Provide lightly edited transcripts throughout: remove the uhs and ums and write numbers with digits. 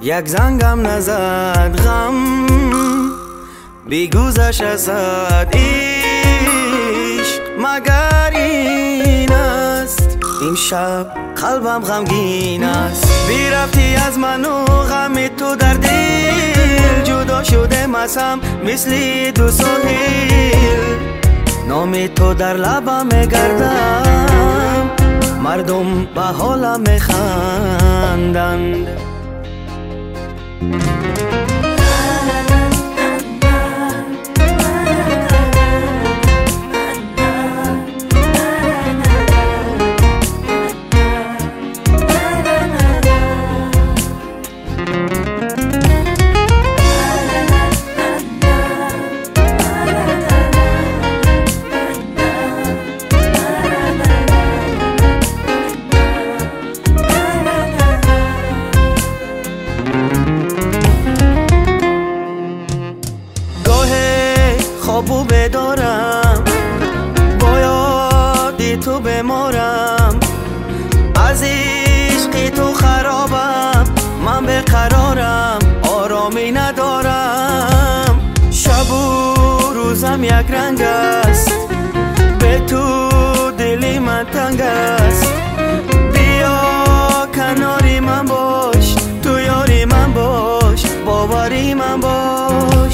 یک زنگم نزد غم بیگوزش ازد عشق مگر این است. این شب قلبم غمگین است، بی رفتی از من و غم تو در دل جدا شده مسم مثل دو ساحل. نام تو در لبم میگردم، مردم به حالم میخندند. خوابو بدارم با یادی تو بمارم، از عشق تو خرابم من به قرارم آرامی ندارم. شب و روزم یک رنگ است، به تو دلی من تنگ است. بیا کناری من باش، تو یاری من باش، باوری من باش.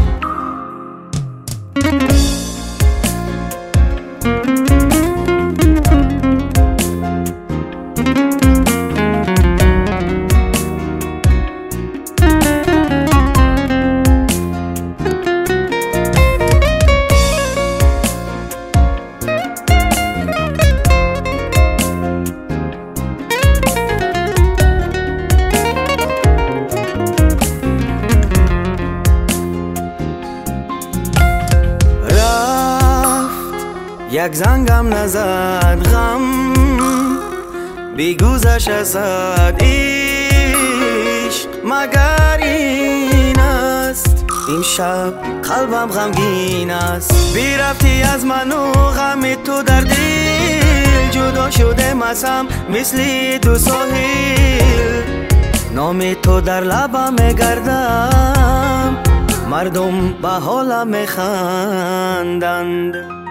یک زنگم نزد غم بیگوزش ازد عشق مگر این است. این شب قلبم غمگین است، بی رفتی از من و غم تو در دل جدا شده مسم مثل دو ساحل. نام تو در لبم میگردم، مردم به حالم میخندند.